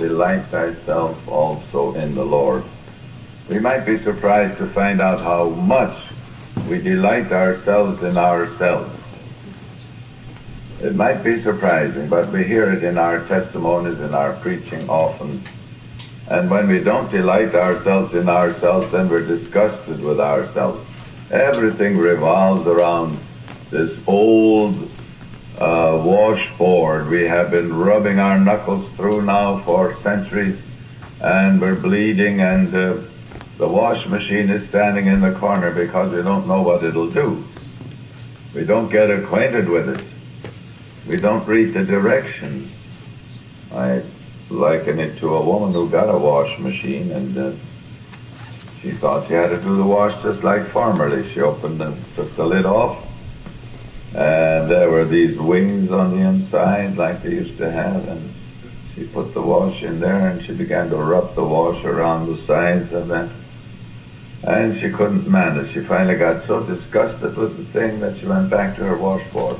delight thyself also in the Lord. We might be surprised to find out how much we delight ourselves in ourselves. It might be surprising, but we hear it in our testimonies, in our preaching often. And when we don't delight ourselves in ourselves, then we're disgusted with ourselves. Everything revolves around this old washboard we have been rubbing our knuckles through now for centuries, and we're bleeding, and the wash machine is standing in the corner because we don't know what it'll do. We don't get acquainted with it. We don't read the directions. I liken it to a woman who got a wash machine, and she thought she had to do the wash just like formerly. She opened and took the lid off, and there were these wings on the inside like they used to have, and she put the wash in there, and she began to rub the wash around the sides of it, and she couldn't manage. She finally got so disgusted with the thing that she went back to her washboard,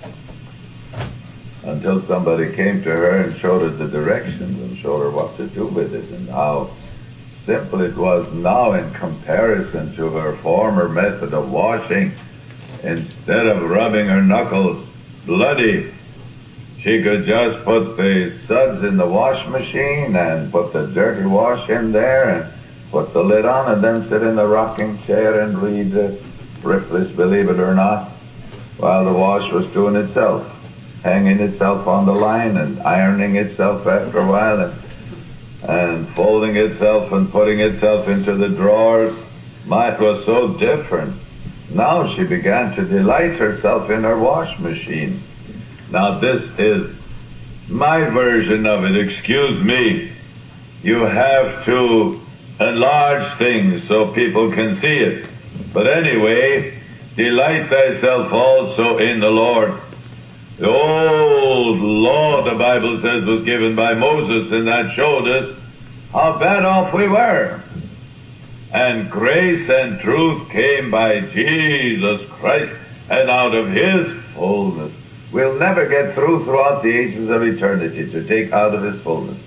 until somebody came to her and showed her the directions and showed her what to do with it and how simple it was now in comparison to her former method of washing. Instead of rubbing her knuckles bloody, she could just put the suds in the wash machine and put the dirty wash in there and put the lid on, and then sit in the rocking chair and read Ripley's Believe It or Not while the wash was doing itself, hanging itself on the line and ironing itself after a while, and folding itself and putting itself into the drawers. It was so different. Now she began to delight herself in her wash machine. Now this is my version of it. Excuse me. You have to enlarge things so people can see it. But anyway, delight thyself also in the Lord. The old law, the Bible says, was given by Moses, and that showed us how bad off we were. And grace and truth came by Jesus Christ, and out of His fullness. We'll never get throughout the ages of eternity to take out of His fullness.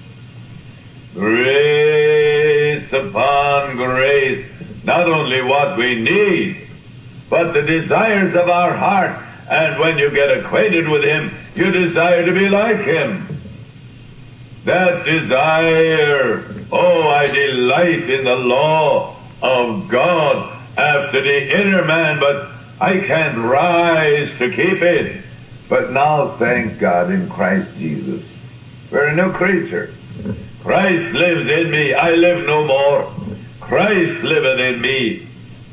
Grace upon grace, not only what we need, but the desires of our heart. And when you get acquainted with Him, you desire to be like Him. That desire, oh, I delight in the law of God after the inner man, but I can't rise to keep it. But now, thank God, in Christ Jesus, we're a new creature. Christ lives in me. I live no more. Christ liveth in me.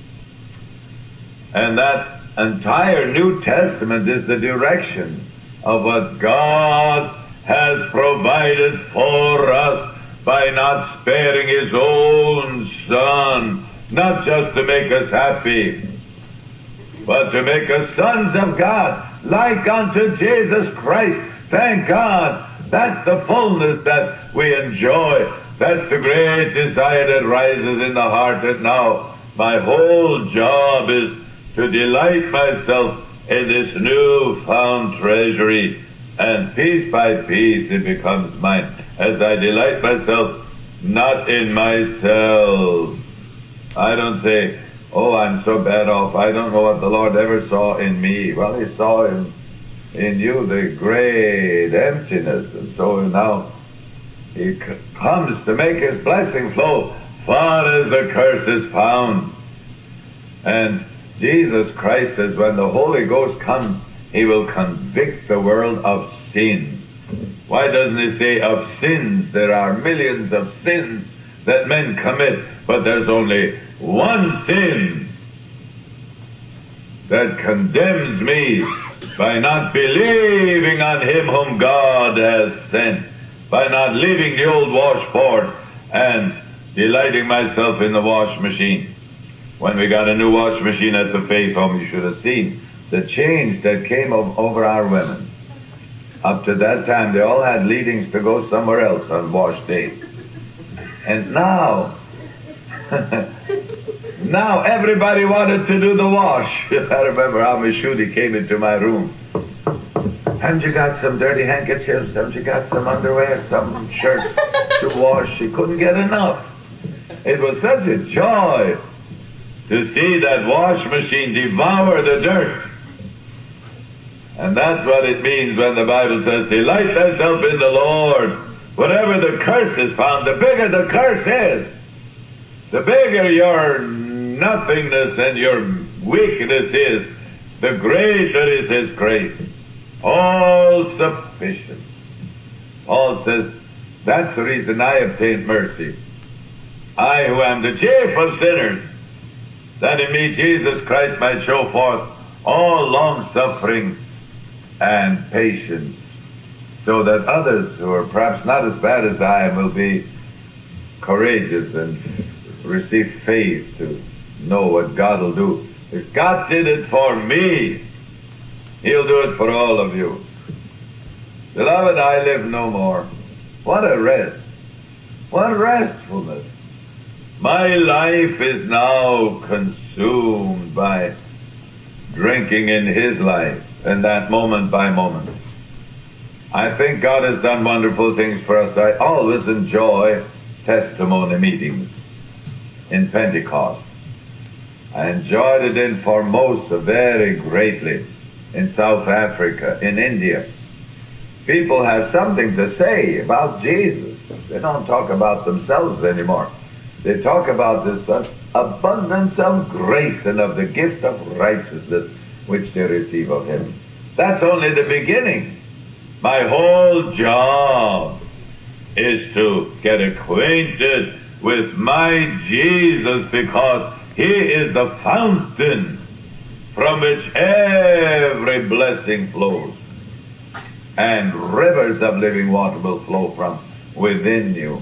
And that entire New Testament is the direction of what God has provided for us by not sparing His own Son, not just to make us happy, but to make us sons of God, like unto Jesus Christ. Thank God. That's the fullness that we enjoy. That's the great desire that rises in the heart, that now my whole job is to delight myself in this new-found treasury, and piece by piece it becomes mine, as I delight myself not in myself. I don't say, oh, I'm so bad off, I don't know what the Lord ever saw in me. Well, He saw in you the great emptiness, and so now He comes to make His blessing flow far as the curse is found. And Jesus Christ says, when the Holy Ghost comes, He will convict the world of sin. Why doesn't He say of sins? There are millions of sins that men commit, but there's only one sin that condemns me, by not believing on Him whom God has sent, by not leaving the old washboard and delighting myself in the wash machine. When we got a new wash machine at the Faith Home, you should have seen the change that came over our women. Up to that time, they all had leadings to go somewhere else on wash days. And now, now everybody wanted to do the wash. I remember how Miss Shudi came into my room. Haven't you got some dirty handkerchiefs? Haven't you got some underwear, some shirts? to wash. She couldn't get enough. It was such a joy to see that wash machine devour the dirt. And that's what it means when the Bible says, delight thyself in the Lord. Whatever the curse is found, the bigger the curse is, the bigger your nothingness and your weakness is, the greater is His grace. All sufficient. Paul says, that's the reason I obtained mercy. I who am the chief of sinners, that in me Jesus Christ might show forth all long-suffering and patience, so that others who are perhaps not as bad as I am will be courageous and receive faith to know what God will do. If God did it for me, He'll do it for all of you. Beloved, I live no more. What a rest. What restfulness. My life is now consumed by drinking in His life, and that moment by moment. I think God has done wonderful things for us. I always enjoy testimony meetings in Pentecost. I enjoyed it in Formosa very greatly, in South Africa, in India. People have something to say about Jesus. They don't talk about themselves anymore. They talk about this abundance of grace and of the gift of righteousness which they receive of Him. That's only the beginning. My whole job is to get acquainted with my Jesus, because He is the fountain from which every blessing flows, and rivers of living water will flow from within you.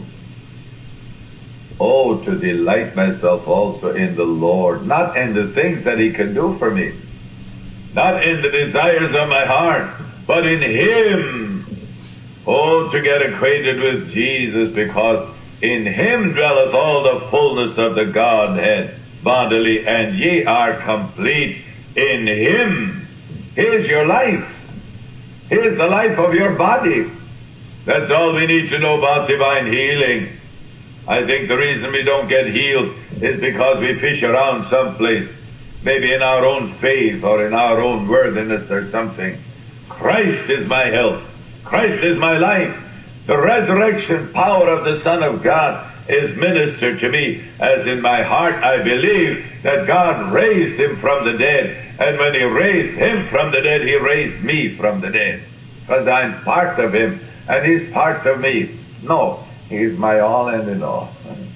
Oh, to delight myself also in the Lord, not in the things that He can do for me, not in the desires of my heart, but in Him. Oh, to get acquainted with Jesus, because in Him dwelleth all the fullness of the Godhead bodily, and ye are complete in Him. Here's your life. Here's the life of your body. That's all we need to know about divine healing. I think the reason we don't get healed is because we fish around someplace, maybe in our own faith or in our own worthiness or something. Christ is my health. Christ is my life. The resurrection power of the Son of God is ministered to me, as in my heart I believe that God raised Him from the dead, and when He raised Him from the dead, He raised me from the dead, because I'm part of Him and He's part of me. No, He's my all and in all.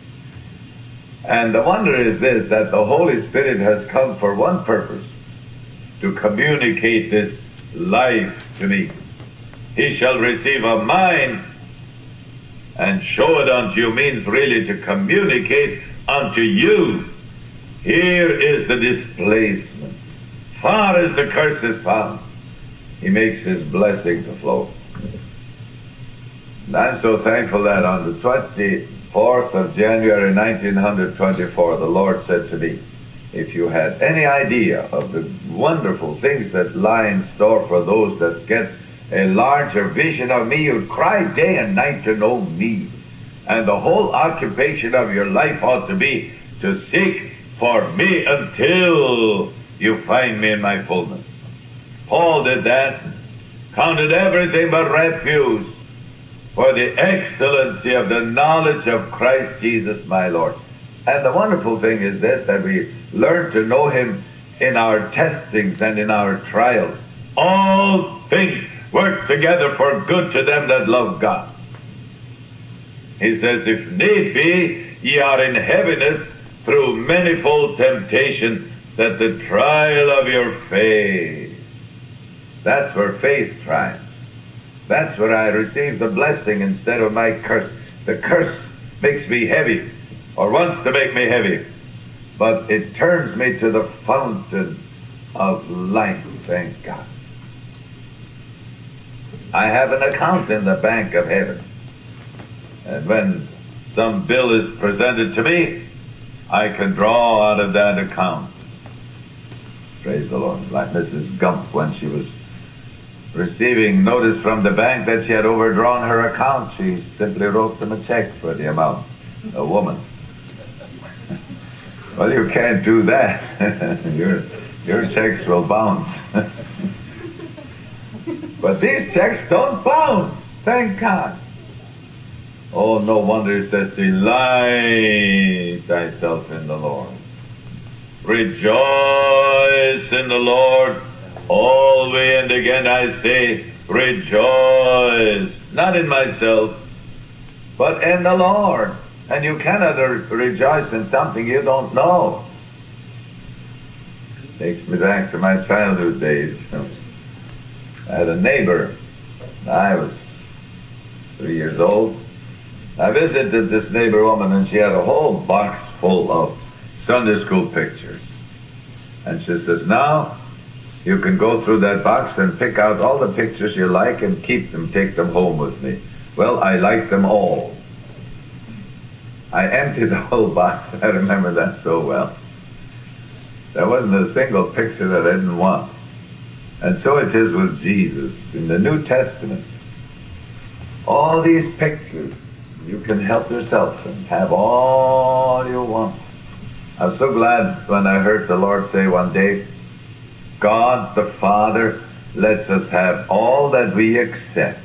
And the wonder is this, that the Holy Spirit has come for one purpose, to communicate this life to me. He shall receive of mine and show it unto you, means really to communicate unto you. Here is the displacement. Far as the curse is found, He makes His blessing to flow. And I'm so thankful that on the 24th of January 1924, the Lord said to me, if you had any idea of the wonderful things that lie in store for those that get a larger vision of me, you'd cry day and night to know me. And the whole occupation of your life ought to be to seek for me until you find me in my fullness. Paul did that, counted everything but refuse for the excellency of the knowledge of Christ Jesus my Lord. And the wonderful thing is this, that we learn to know Him in our testings and in our trials. All things work together for good to them that love God. He says, if need be, ye are in heaviness through manifold temptation, that the trial of your faith. That's where faith triumphs. That's where I receive the blessing instead of my curse. The curse makes me heavy, or wants to make me heavy, but it turns me to the fountain of life, thank God. I have an account in the bank of heaven. And when some bill is presented to me, I can draw out of that account. Praise the Lord. Like Mrs. Gump when she was receiving notice from the bank that she had overdrawn her account, she simply wrote them a check for the amount. A woman. Well, you can't do that. your checks will bounce. But these checks don't bounce. Thank God. Oh, no wonder it says, delight thyself in the Lord. Rejoice in the Lord always, and again I say, rejoice. Not in myself, but in the Lord. And you cannot rejoice in something you don't know. Takes me back to my childhood days. I had a neighbor. I was 3 years old. I visited this neighbor woman, and she had a whole box full of Sunday school pictures. And she says, now you can go through that box and pick out all the pictures you like and keep them, take them home with me. Well, I like them all. I emptied the whole box. I remember that so well. There wasn't a single picture that I didn't want. And so it is with Jesus. In the New Testament, all these pictures, you can help yourself and have all you want. I was so glad when I heard the Lord say one day, God the Father lets us have all that we accept.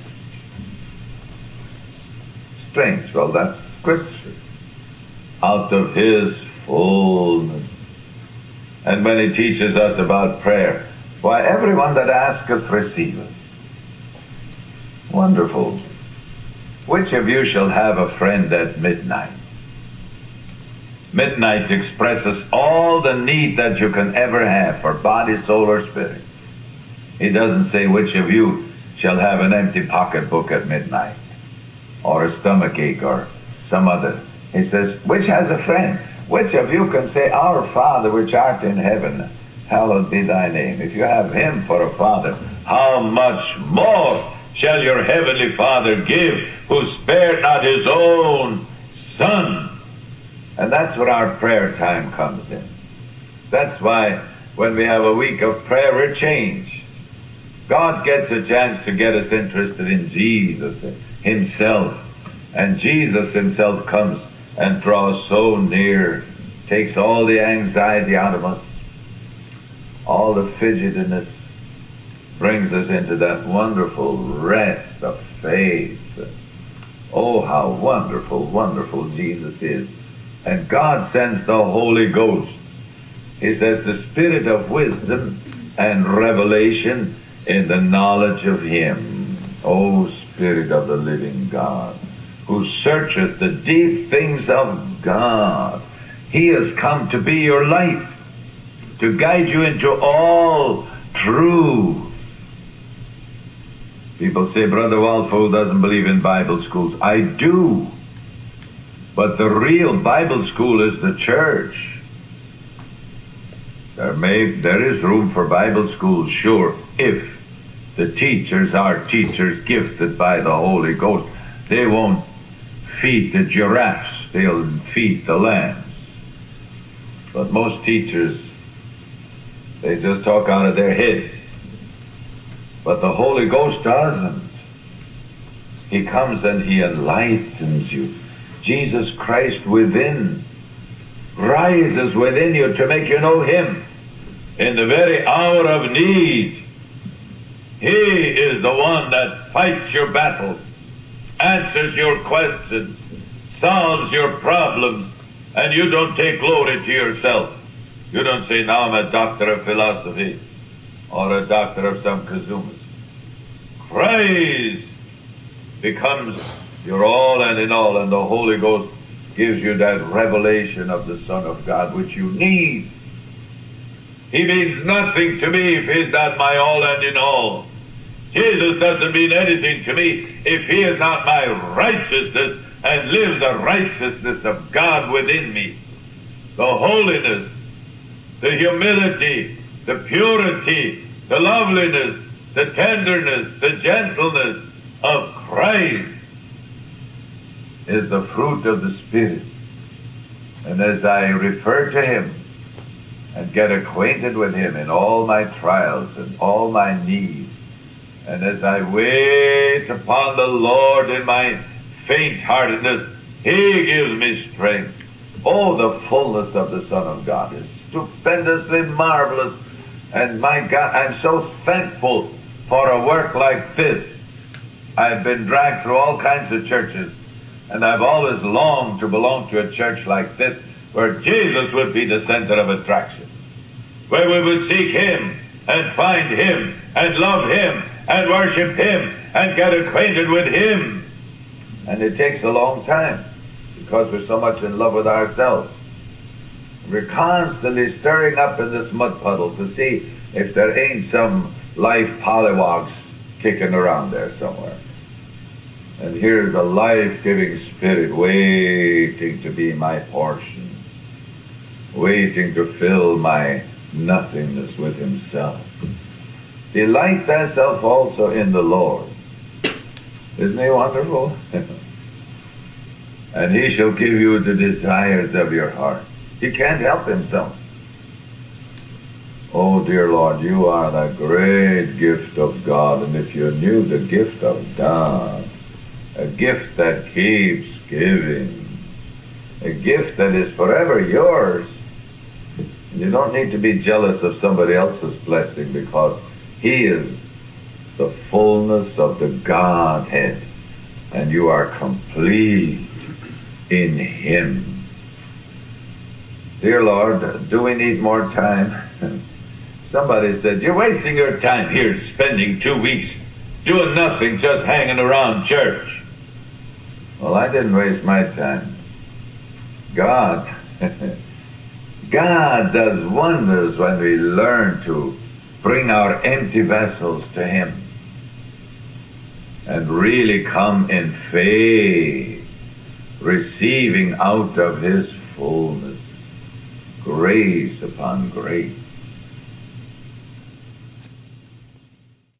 Strange. Well, that's Scripture. Out of His fullness. And when He teaches us about prayer, why, everyone that asketh receiveth. Wonderful. Which of you shall have a friend at midnight? Midnight expresses all the need that you can ever have for body, soul, or spirit. He doesn't say which of you shall have an empty pocketbook at midnight, or a stomach ache, or some other. He says, which has a friend? Which of you can say, Our Father which art in heaven, hallowed be thy name. If you have Him for a Father, how much more shall your heavenly Father give, who spared not His own Son? And that's where our prayer time comes in. That's why when we have a week of prayer, we're changed. God gets a chance to get us interested in Jesus Himself. And Jesus Himself comes and draws so near, takes all the anxiety out of us, all the fidgetiness, brings us into that wonderful rest of faith. Oh, how wonderful, wonderful Jesus is. And God sends the Holy Ghost. He says, the Spirit of wisdom and revelation in the knowledge of Him. O Spirit of the living God, who searcheth the deep things of God. He has come to be your life, to guide you into all truth. People say, Brother Walpole doesn't believe in Bible schools. I do. But the real Bible school is the church. There is room for Bible schools, sure, if the teachers are teachers gifted by the Holy Ghost. They won't feed the giraffes, they'll feed the lambs. But most teachers, they just talk out of their heads. But the Holy Ghost doesn't. He comes and He enlightens you. Jesus Christ within rises within you to make you know Him in the very hour of need. He is the one that fights your battles, answers your questions, solves your problems, and you don't take glory to yourself. You don't say, now I'm a doctor of philosophy or a doctor of some kazumas. Christ becomes your all and in all, and the Holy Ghost gives you that revelation of the Son of God which you need. He means nothing to me if He's not my all and in all. Jesus doesn't mean anything to me if He is not my righteousness and lives the righteousness of God within me. The holiness, the humility, the purity, the loveliness, the tenderness, the gentleness of Christ is the fruit of the Spirit. And as I refer to Him and get acquainted with Him in all my trials and all my needs And as I wait upon the Lord in my faint-heartedness, He gives me strength. Oh, the fullness of the Son of God is stupendously marvelous. And my God, I'm so thankful for a work like this. I've been dragged through all kinds of churches, and I've always longed to belong to a church like this, where Jesus would be the center of attraction, where we would seek Him and find Him and love Him and worship Him and get acquainted with Him. And it takes a long time because we're so much in love with ourselves. We're constantly stirring up in this mud puddle to see if there ain't some life pollywogs kicking around there somewhere. And here's a life-giving Spirit waiting to be my portion, waiting to fill my nothingness with Himself. Delight thyself also in the Lord. Isn't He wonderful? And He shall give you the desires of your heart. He can't help Himself. Oh, dear Lord, You are the great gift of God. And if you knew the gift of God, a gift that keeps giving, a gift that is forever yours, you don't need to be jealous of somebody else's blessing, because He is the fullness of the Godhead, and you are complete in Him. Dear Lord, do we need more time? Somebody said, you're wasting your time here spending 2 weeks doing nothing, just hanging around church. Well, I didn't waste my time. God does wonders when we learn to bring our empty vessels to Him and really come in faith, receiving out of His fullness grace upon grace.